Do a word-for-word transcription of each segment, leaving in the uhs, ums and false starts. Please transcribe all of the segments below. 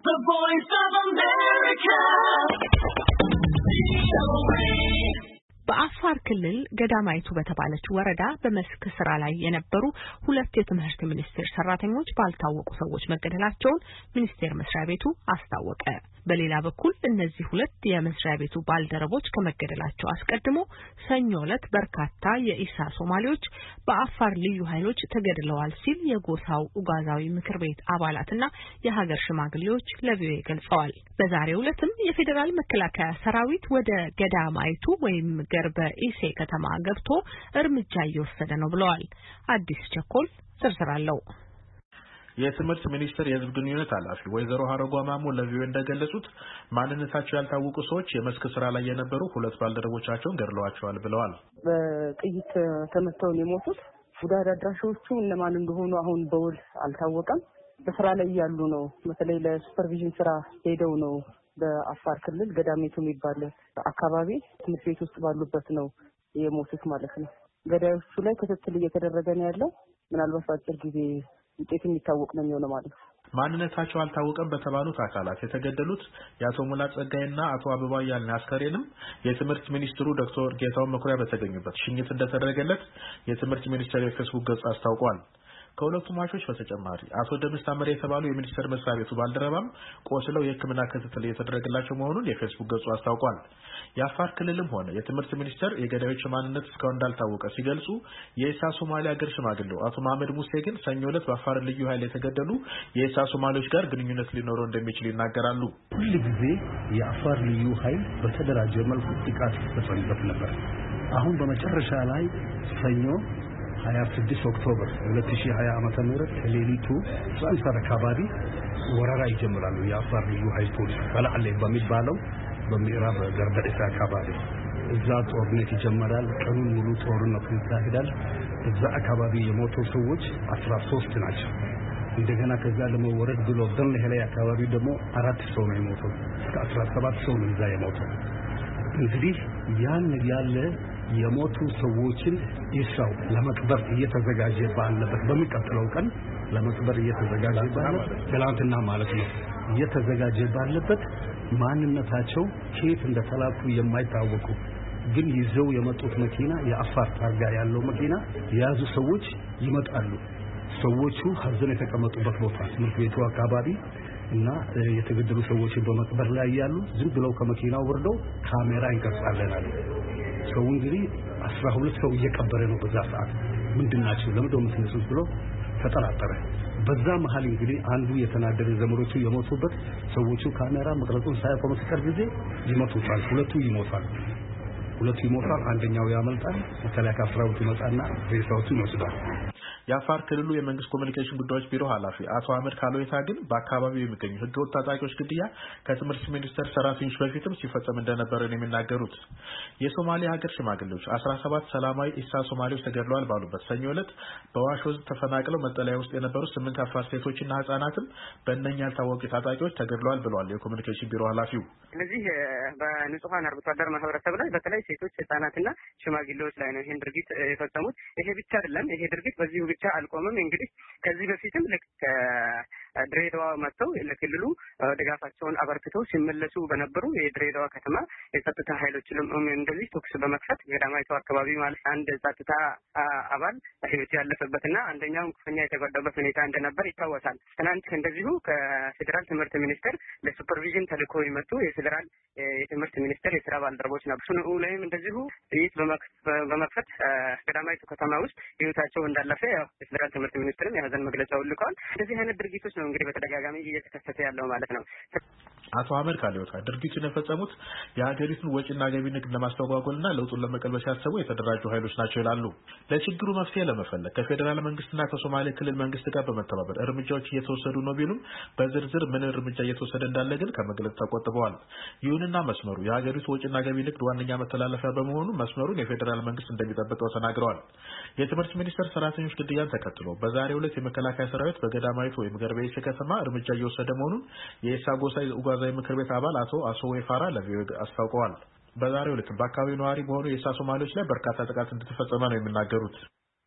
The Voice of America. በአፋር ክልል ገዳማይቱ በተባለች ወረዳ በመስክ ስራ ላይ የነበሩ ሁለት የትምህርት ሚኒስቴር ሰራተኞች ባልታወቁ ሰዎች መገደላቸውን ሚኒስቴር መስሪያ ቤቱ አስታወቀ። በሌላ በኩል እነዚህ ሁለት የመስሪያ ቤቱ ባልደረቦች ከመገደላቸው አስቀድሞ ሰኞ ዕለት በርካታ የኢሳ ሶማሌዎች በአፋር ልዩ ኃይሎች ተገድለዋል ሲል የጎሳው ኡጋዛዊ ምክር ቤት አባላትና የሀገር ሽማግሌዎች ለቪኦኤ ገልጸዋል። በዛሬው ዕለትም የፌዴራል መከላከያ ሰራዊት ወደ ገዳማይቱ ወይም ገርበ ኢሴ ከተማ ገብቶ እርምጃ እየወሰደ ነው ብለዋል። አዲስ ቸኮል ዝርዝር አለው። የትምህርት ሚኒስቴር የህዝብ ግንኙነት ኃላፊ ወይዘሮ ሀረጓ ማሞ ለቪኦኤ እንደገለጹት ማንነታቸው ያልታወቁ ሰዎች የመስክ ስራ ላይ የነበሩ ሁለት ባልደረቦቻቸውን ገድለዋቸዋል ብለዋል። በጥይት ተመተው ነው የሞቱት። ጉዳት አድራሾቹ እነማን እንደሆኑ አሁን በውል አልታወቀም። በስራ ላይ ያሉ ነው። በተለይ ለሱፐርቪዥን ስራ ሄደው ነው በአፋር ክልል ገዳሜቱ የሚባል አካባቢ ትምህርት ቤት ውስጥ ባሉበት ነው የሞቱት ማለት ነው። ገዳዮቹ ላይ ክትትል እየተደረገ ነው ያለው። ምናልባት በአጭር ጊዜ ውጤት የሚታወቅ ነው የሚሆነው ማለት ነው። ማንነታቸው አልታወቀም በተባሉት አካላት የተገደሉት የአቶ ሙላት ጸጋይና አቶ አበባ ያልን አስከሬንም የትምህርት ሚኒስትሩ ዶክተር ጌታው መኩሪያ በተገኙበት ሽኝት እንደተደረገለት የትምህርት ሚኒስቴር የፌስቡክ ገጽ አስታውቋል። ከሁለቱ ሟቾች በተጨማሪ አቶ ደምስ ታመረ የተባሉ የሚኒስቴር መስሪያ ቤቱ ባልደረባም ቆስለው የሕክምና ክትትል እየተደረገላቸው መሆኑን የፌስቡክ ገጹ አስታውቋል። የአፋር ክልልም ሆነ የትምህርት ሚኒስቴር የገዳዮች ማንነት እስካሁን እንዳልታወቀ ሲገልጹ የኢሳ ሶማሌ ሀገር ሽማግሌው አቶ መሐመድ ሙሴ ግን ሰኞ ዕለት በአፋር ልዩ ኃይል የተገደሉ የኢሳ ሶማሌዎች ጋር ግንኙነት ሊኖረው እንደሚችል ይናገራሉ። ሁሉ ጊዜ የአፋር ልዩ ኃይል በተደራጀ መልኩ ጥቃት ተፈጽሞበት ነበር። አሁን በመጨረሻ ላይ ሰኞ ሀያ ስድስት ኦክቶበር ሁለት ሺህ ሀያ ዓመተ ምህረት ሌሊቱ ሷንሰር አካባቢ ወረራ ይጀምራሉ። የአፋር ልዩ ኃይል ፖሊስ ባላለ በሚባለው በሚራብ ገርበዴሳ አካባቢ እዛ ጦርነት ይጀምራል። ቀኑን ሙሉ ጦርነቱ ይካሄዳል። እዛ አካባቢ የሞቱ ሰዎች አስራ ሶስት ናቸው። እንደገና ከዛ ደግሞ ወረድ ብሎ ደንለሄ ላይ አካባቢ ደግሞ አራት ሰው ነው የሞተው። እስከ አስራ ሰባት ሰው ነው እዛ የሞተው። እንግዲህ ያን ያለ የሞቱ ሰዎችን ኢሳው ለመቅበር እየተዘጋጀ ባለበት በሚቀጥለው ቀን ለመቅበር እየተዘጋጀ ባለበት ትላንትና ማለት ነው እየተዘጋጀ ባለበት ማንነታቸው ከየት እንደተላኩ የማይታወቁ ግን ይዘው የመጡት መኪና የአፋር ታርጋ ያለው መኪና የያዙ ሰዎች ይመጣሉ። ሰዎቹ ሀዘን የተቀመጡበት ቦታ ትምህርት ቤቱ አካባቢ እና የተገደሉ ሰዎች በመቅበር ላይ ያሉ ዝም ብለው ከመኪናው ወርደው ካሜራ ይቀርጻለናል። ሰው እንግዲህ አስራ ሁለት ሰው እየቀበረ ነው በዛ ሰዓት። ምንድናቸው ለምንድነው የምትነሱት ብሎ ተጠራጠረ። በዛ መሃል እንግዲህ አንዱ የተናደደ ዘመዶቹ የሞቱበት ሰዎቹ ካሜራ መቅረጹን ሳያቆሙ ሲቀር ጊዜ ይሞቱታል። ሁለቱ ይሞታል ሁለቱ ይሞታል አንደኛው ያመልጣል። መከላከያ ሰራዊት ይመጣና ሬሳዎቹን ይወስዳል። የአፋር ክልሉ የመንግስት ኮሙኒኬሽን ጉዳዮች ቢሮ ኃላፊ አቶ አህመድ ካሎይታ ግን በአካባቢው የሚገኙ ህገወጥ ታጣቂዎች ግድያ ከትምህርት ሚኒስቴር ሰራተኞች በፊትም ሲፈጸም እንደነበረ ነው የሚናገሩት። የሶማሌ ሀገር ሽማግሌዎች አስራ ሰባት ሰላማዊ ኢሳ ሶማሌዎች ተገድለዋል ባሉበት ሰኞ ዕለት በዋሽ ወንዝ ተፈናቅለው መጠለያ ውስጥ የነበሩ ስምንት አፋር ሴቶችና ህጻናትም በእነኛ ያልታወቁ ታጣቂዎች ተገድለዋል ብለዋል የኮሙኒኬሽን ቢሮ ኃላፊው። ስለዚህ በንጹሃን አርብቶ አደር ማህበረሰብ ላይ በተለይ ሴቶች ህጻናትና ሽማግሌዎች ላይ ነው ይሄን ድርጊት የፈጸሙት። ይሄ ብቻ አይደለም። ይሄ ድርጊት በዚሁ ብቻ አልቆመም። እንግዲህ ከዚህ በፊትም ልክ ድሬዳዋ መጥተው ለክልሉ ድጋፋቸውን አበርክተው ሲመለሱ በነበሩ የድሬዳዋ ከተማ የጸጥታ ኃይሎችም እንደዚህ ተኩስ በመክፈት ገዳማይቱ አካባቢ ማለት አንድ ጸጥታ አባል ህይወቱ ያለፈበትና አንደኛው ክፉኛ የተጎዳበት ሁኔታ እንደነበር ይታወሳል። ትናንት እንደዚሁ ከፌደራል ትምህርት ሚኒስቴር ለሱፐርቪዥን ተልኮ የመጡ የፌደራል የትምህርት ሚኒስቴር የስራ ባልደረቦች ነበሩ። ሱኑላይም እንደዚሁ ጥይት በመክፈት ገዳማይቱ ከተማ ውስጥ ህይወታቸው እንዳለፈ ያው የፌደራል ትምህርት ሚኒስቴርም የሀዘን መግለጫውን ልከዋል። እንደዚህ አይነት ድርጊቶች ነው እንግዲህ በተደጋጋሚ እየተከሰተ ያለው ማለት ነው። አቶ አህመድ ካሊዮታ ድርጊቱን የፈጸሙት የሀገሪቱን ወጪና ገቢ ንግድ ለማስተጓጎልና ለውጡን ለመቀልበስ ያሰቡ የተደራጁ ኃይሎች ናቸው ይላሉ። ለችግሩ መፍትሄ ለመፈለግ ከፌደራል መንግስትና ከሶማሌ ክልል መንግስት ጋር በመተባበር እርምጃዎች እየተወሰዱ ነው ቢሉም በዝርዝር ምን እርምጃ እየተወሰደ እንዳለ ግን ከመግለጽ ተቆጥበዋል። ይሁንና መስመሩ የሀገሪቱ ወጪና ገቢ ንግድ ዋነኛ መተላለፊያ በመሆኑ መስመሩን የፌደራል መንግስት እንደሚጠብቀው ተናግረዋል። የትምህርት ሚኒስቴር ሰራተኞች ግድያን ተከትሎ በዛሬው ዕለት የመከላከያ ሰራዊት በገዳማይቱ ወይም ገርበ ኢሴ ከተማ እርምጃ እየወሰደ መሆኑን የኢሳ ጎሳ ኡጋዛዊ ምክር ቤት አባል አቶ አሶዌ ፋራ ለቪኦኤ አስታውቀዋል። በዛሬው ዕለት በአካባቢው ነዋሪ በሆኑ የኢሳ ሶማሌዎች ላይ በርካታ ጥቃት እንደተፈጸመ ነው የሚናገሩት።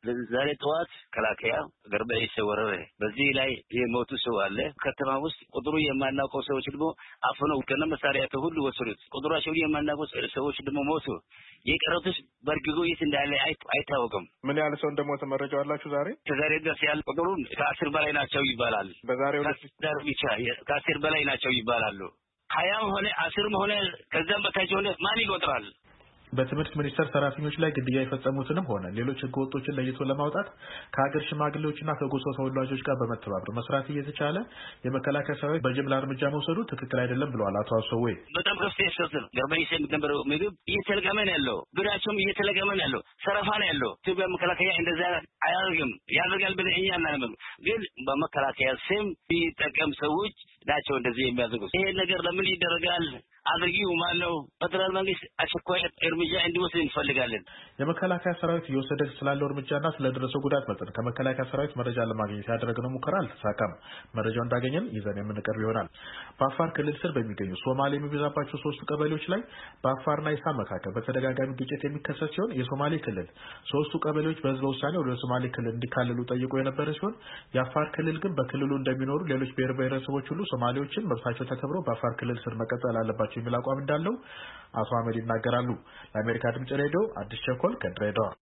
ዛሬ ጠዋት ከላከያ ገርበ ይሰወረረ በዚህ ላይ የሞቱ ሰው አለ ከተማ ውስጥ ቁጥሩ የማናውቀው ሰዎች ደግሞ አፍነው ከነ መሳሪያ ሁሉ ወሰዱት ቁጥራቸው የማናውቀው ሰዎች ደግሞ ሞቱ የቀሩትስ በርግጎ የት እንዳለ አይታወቅም ምን ያህል ሰው እንደሞተ መረጃው አላችሁ ዛሬ ከዛሬ ድረስ ያለ ቁጥሩን ከአስር በላይ ናቸው ይባላል በዛሬው ዕለት ብቻ ከአስር በላይ ናቸው ይባላሉ ሀያም ሆነ አስርም ሆነ ከዛም በታች ሆነ ማን ይቆጥራል በትምህርት ሚኒስቴር ሰራተኞች ላይ ግድያ የፈጸሙትንም ሆነ ሌሎች ህገወጦችን ለይቶ ለማውጣት ከሀገር ሽማግሌዎችና ከጎሳው ተወላጆች ጋር በመተባበር መስራት እየተቻለ የመከላከያ ሰራዊት በጅምላ እርምጃ መውሰዱ ትክክል አይደለም ብለዋል አቶ አሰዌ በጣም ከፍተኛ ስህተት ነው ገርበይስ የምትነበረው ምግብ እየተለቀመ ነው ያለው ብራቸውም እየተለቀመ ነው ያለው ሰረፋ ነው ያለው ኢትዮጵያ መከላከያ እንደዛ አያደርግም ያደርጋል ብለን እኛ እናንመም ግን በመከላከያ ስም ቢጠቀም ሰዎች ናቸው እንደዚህ የሚያደርጉት ይሄ ነገር ለምን ይደረጋል አድርጊው ማለው ፌደራል መንግስት አስቸኳይ እርምጃ እንዲወስድ እንፈልጋለን የመከላከያ ሰራዊት እየወሰደ ስላለው እርምጃና ስለደረሰው ጉዳት መጠን ከመከላከያ ሰራዊት መረጃ ለማግኘት ያደረግነው ሙከራ አልተሳካም መረጃው እንዳገኘን ይዘን የምንቀርብ ይሆናል በአፋር ክልል ስር በሚገኙ ሶማሌ የሚበዛባቸው ሶስቱ ቀበሌዎች ላይ በአፋርና ኢሳ መካከል በተደጋጋሚ ግጭት የሚከሰት ሲሆን የሶማሌ ክልል ሶስቱ ቀበሌዎች በህዝበ ውሳኔ ወደ ሶማሌ ክልል እንዲካለሉ ጠይቆ የነበረ ሲሆን የአፋር ክልል ግን በክልሉ እንደሚኖሩ ሌሎች ብሔር ብሔረሰቦች ሁሉ ሶማሌዎችን መብታቸው ተከብሮ በአፋር ክልል ስር መቀጠል አለባቸው የሚል አቋም እንዳለው አቶ አህመድ ይናገራሉ ለአሜሪካ ድምጽ ሬዲዮ አዲስ ቸኮል ከድሬዳዋ